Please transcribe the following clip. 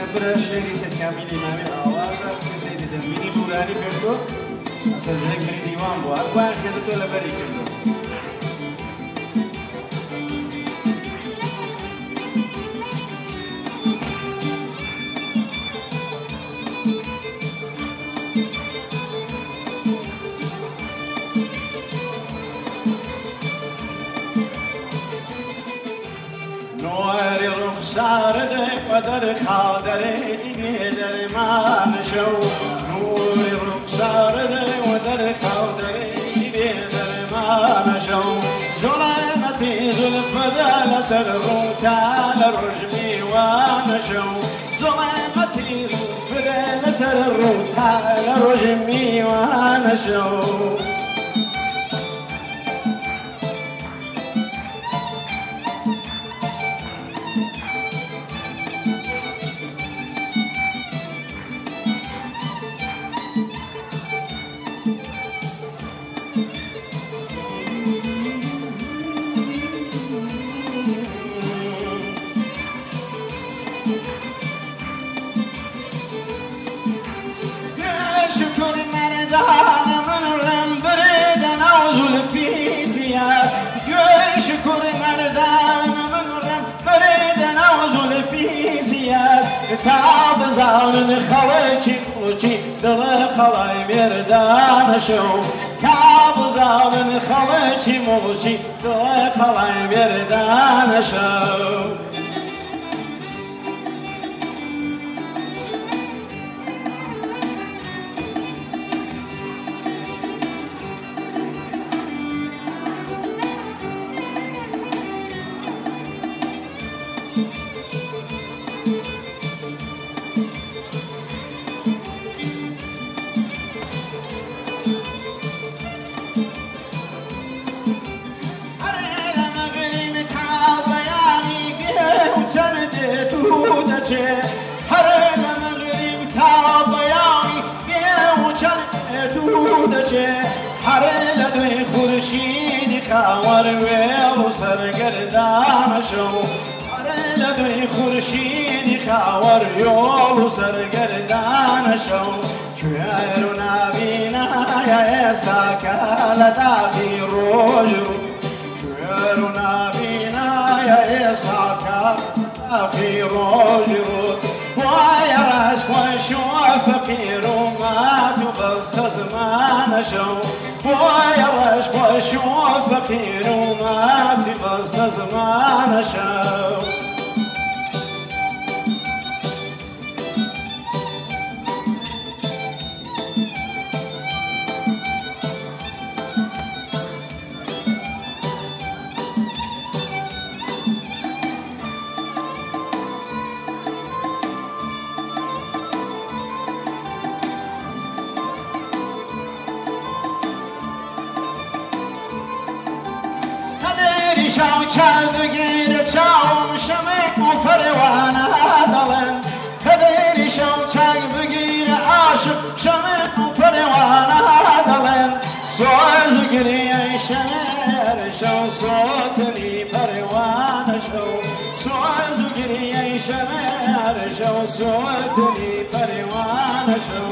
برای شعری سید کاملی مامی آواز سید زمینی بورانی کردو اصلا ذکر دیوان بود اقوان کردو تو لبری کردو نوری رخسارده و در خادره دیگه در من شو نوری رخسارده و در خادره دیگه در من شو ظلمتی زلف دل سر رو تال رجمی وان شو ظلمتی زلف دل سر رو تال رجمی وان شو شكر مردان من رم بريدن أوزل في سياد شكر مردان من رم بريدن أوزل في سياد تعب زان خويتي قلتي دل خلاي مردان شو تعب زان خويتي مغشي دل خلاي مردان شو هر مغرب تا بیانی بیو چند دودچه هر لدوی خورشید خوار و سرگردان شو هر لدوی خورشید خوار و سرگردان شو چهر نبینا یا استاکال تاخی روز چهر نبینا یا استاکال أخي رجل ويا رشق وشو فقير وما تبسط زمان شو ويا رشق وشو فقير وما تبسط زمان شو شاو چاو بگیره چاوم شمه و فروانه دلن کدیری شاو چاو بگیره عاشق شمه و فروانه دلن سوز گریه شمر شو صوتنی پروانه شو سوز گریه شمر شو صوتنی پروانه شو